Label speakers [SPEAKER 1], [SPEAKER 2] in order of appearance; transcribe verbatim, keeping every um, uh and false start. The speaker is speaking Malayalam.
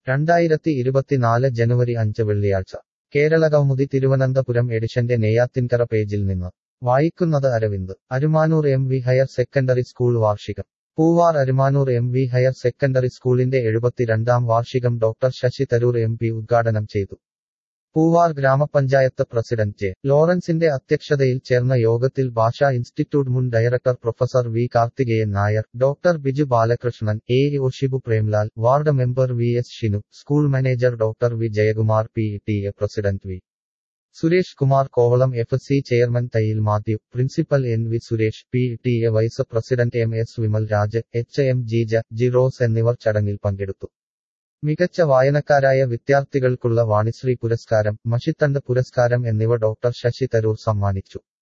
[SPEAKER 1] രണ്ടായിരത്തി ഇരുപത്തിനാല് ജനുവരി അഞ്ച് വെള്ളിയാഴ്ച കേരളകൗമുദി തിരുവനന്തപുരം എഡിഷന്റെ നെയ്യാറ്റിൻകര പേജിൽ നിന്ന് വായിക്കുന്നത് Aravind Arumanoor M V higher secondary school വാർഷികം Poovar Arumanoor M V higher secondary സ്കൂളിന്റെ എഴുപത്തിരണ്ടാം വാർഷികം doctor Shashi Tharoor M P ഉദ്ഘാടനം ചെയ്തു. പൂവാർ ഗ്രാമപഞ്ചായത്ത് പ്രസിഡന്റ് ജെ. ലോറൻസിന്റെ അധ്യക്ഷതയിൽ ചേർന്ന യോഗത്തിൽ ഭാഷാ ഇൻസ്റ്റിറ്റ്യൂട്ട് മുൻ director professor V Karthikeyan Nair, doctor Biju Balakrishnan, A E Shibu Premlal, ward member V S Shinu, school manager doctor V Jayakumar, P T A president V Suresh Kumar Kovalam, F C chairman Thayyil Mathew, principal N V Suresh, P T A vice president M S Vimal Raj, H M Jeeja, G Rose എന്നിവർ ചടങ്ങിൽ പങ്കെടുത്തു. മികച്ച വായനക്കാരായ വിദ്യാർത്ഥികൾക്കുള്ള വാണിശ്രീ പുരസ്കാരം, മഷിത്തണ്ട് പുരസ്കാരം എന്നിവ ഡോക്ടർ ശശി തരൂർ സമ്മാനിച്ചു.